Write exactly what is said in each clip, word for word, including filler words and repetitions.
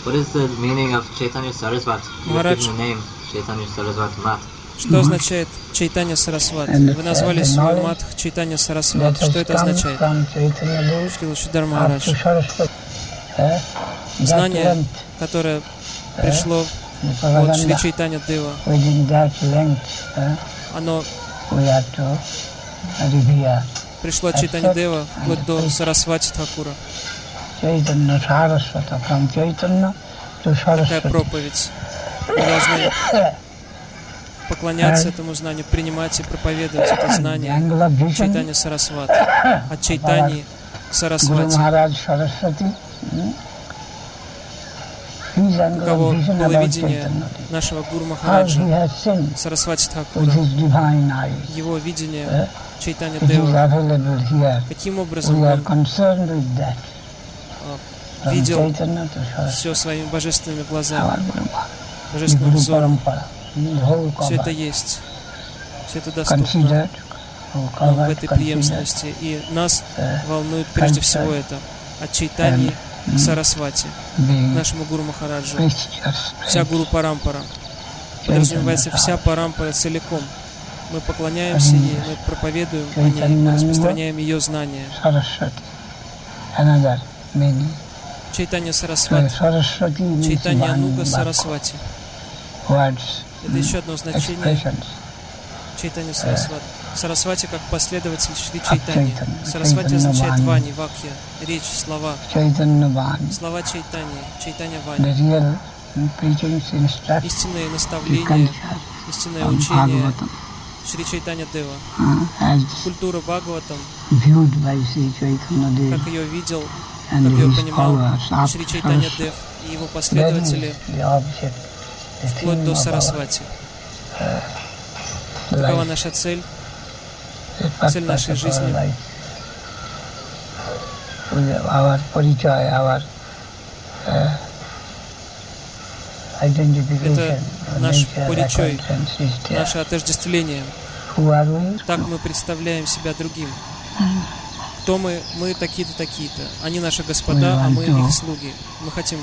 What is the meaning of Chaitanya Sarasvat? You've given the name Chaitanya Sarasvat Mat. Что означает Чайтанья Сарасват? Вы назвали свой мат Чайтанья Сарасват. Что это означает? Шрила Шридар Махарадж. Знание, которое пришло от Шри Чайтанья Дева, оно пришло от Чайтанья Дева вплоть до Сарасвати Тхакура. Такая проповедь. Мы должны поклоняться этому знанию, принимать и проповедовать это знание Чайтанья Сарасват. От Чайтаньи к Сарасвати. У кого было видение нашего Гуру Махараджа, Сарасвати Тхакура, его видение Чайтанья Дева, каким образом он видел все своими божественными глазами, божественным взором. Все это есть, все это доступно нам в этой преемственности. И нас волнует прежде всего это от Чайтаньи к Сарасвати, к нашему Гуру Махараджу. Вся Гуру Парампара. Подразумевается вся Парампара целиком. Мы поклоняемся ей, мы проповедуем о ней, мы распространяем ее знания. Чайтанья Сарасвати, Чайтанья Ануга Сарасвати. Это еще одно значение Чайтанья Сарасвати. Сарасвати как последователь Шри Чайтаньи. Сарасвати означает Вани, Вакья, речь, слова. Слова Чайтаньи, Чайтанья Вани. Истинные наставления, истинное учение Шри Чайтанья Дева. Культура Бхагаватам, как ее видел, как ее понимал Шри Чайтанья Дев и его последователи, вплоть до Сарасвати. Такова наша цель, цель нашей жизни. Это наш поричой, наше отождествление. Так мы представляем себя другим. Кто мы? Мы такие-то, такие-то. Они наши господа, а мы их слуги. Мы хотим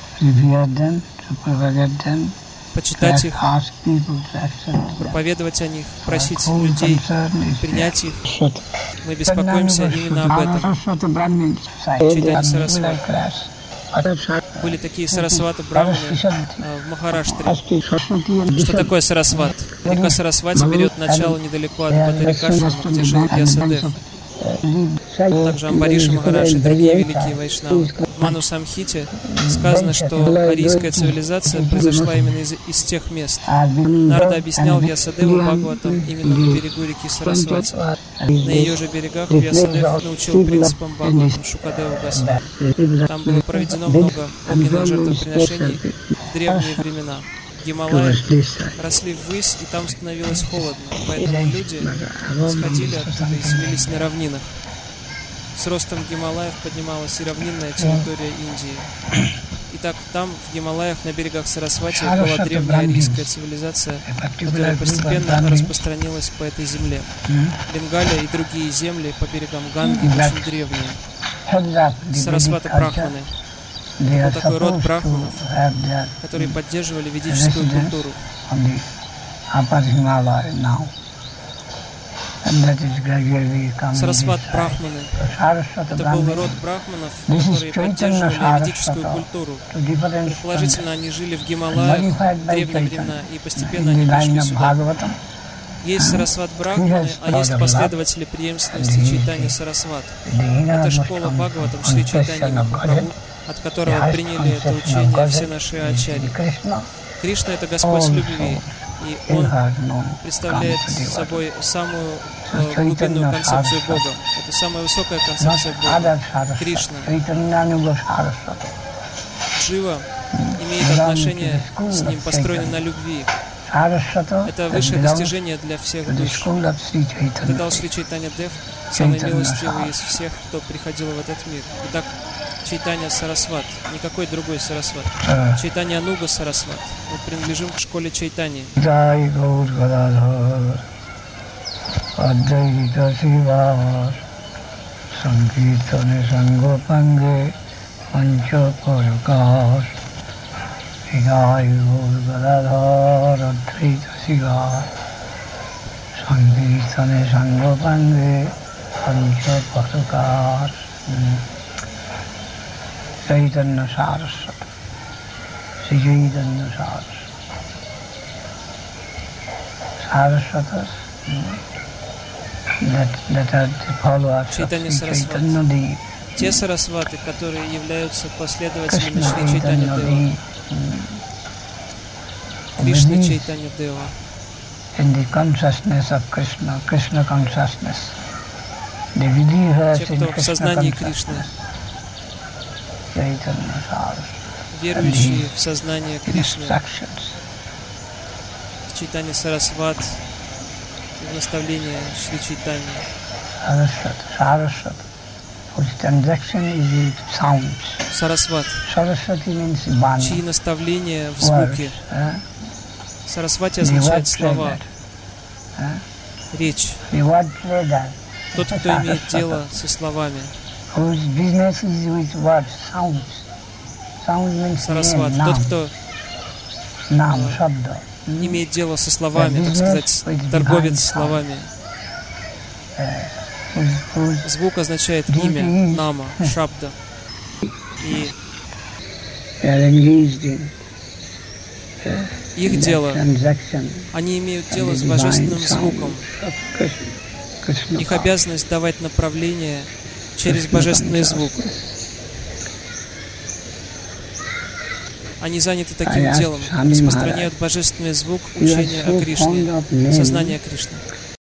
почитать их, проповедовать о них, просить людей принять их. Мы беспокоимся именно об этом. Чайтанья Сарасвати. Были такие Сарасвата Браманы в Махараштре. Что такое Сарасват? Река Сарасвати берет начало недалеко от Бхаттарикашрама, где жил Вьясадев. Также Амбариша Махарадж и другие великие вайшнавы. В Ману Самхите сказано, что арийская цивилизация произошла именно из, из тех мест. Нарада объяснял Вьясадеву Бхагаватам именно на берегу реки Сарасвати. На ее же берегах Вьясадев научил принципам Бхагаватам Шукадеву Госвами. Там было проведено много огненных жертвоприношений в древние времена. Гималаи росли ввысь, и там становилось холодно, поэтому люди сходили оттуда и селились на равнинах. С ростом Гималаев поднималась и равнинная территория Индии. Итак, там, в Гималаях, на берегах Сарасвати, была древняя арийская цивилизация, которая постепенно распространилась по этой земле. Бенгалия и другие земли по берегам Ганги очень древние. Сарасвата Брахманы. Это был такой род брахманов, которые поддерживали ведическую культуру. Сарасват Брахманы. Это был род брахманов, которые поддерживали ведическую культуру. Предположительно, они жили в Гималаях в древние времена, и постепенно они пришли сюда. Есть Сарасват Брахманы, а есть последователи преемственности Чайтанья Сарасват. Это школа Бхагаватам Шри Чайтанья Махапрабху, от которого приняли это учение все наши ачарьи. Кришна — это Господь любви, и Он представляет собой самую э, глубинную концепцию Бога. Это самая высокая концепция Бога. Кришна. Джива имеет отношение с Ним, построенное на любви. Это высшее достижение для всех душ. Это дал Шри Чайтанья Дев, самый милостивый из всех, кто приходил в этот мир. Итак, Чайтанья Сарасват, никакой другой Сарасват. Чайтанья Ануга Сарасват. Мы принадлежим к школе Чайтаньи. Sankirtane Sangopange Pancha Patukar Chaitanya Saraswati Sri Chaitanya Saraswati Saraswatas that, that are the followers of Sri Chaitanya Dev. Те Сарасваты, которые являются последователями Шри Чайтанья Дева, Кришна Чайтанья Дева. In the consciousness of Krishna, Krishna consciousness, they believe us in Krishna consciousness. Chaitanya Saraswati. Верующие в сознание Кришны, Чайтанья Сарасват, в наставление Шри Чайтанья. Saraswati, Saraswati, whose transaction is with sounds. Сарасват, Saraswati means Bani, чьи наставления в звуке. words, Сарасвати означает слова, речь. Тот, кто имеет дело со словами. Сарасват, тот, кто имеет дело со словами, так сказать, торговец словами. Звук означает имя, нама, шабда. И их дело, они имеют дело с божественным звуком. Их обязанность давать направление через божественный звук. Они заняты таким делом, распространяют божественный звук учения о Кришне, сознание Кришны.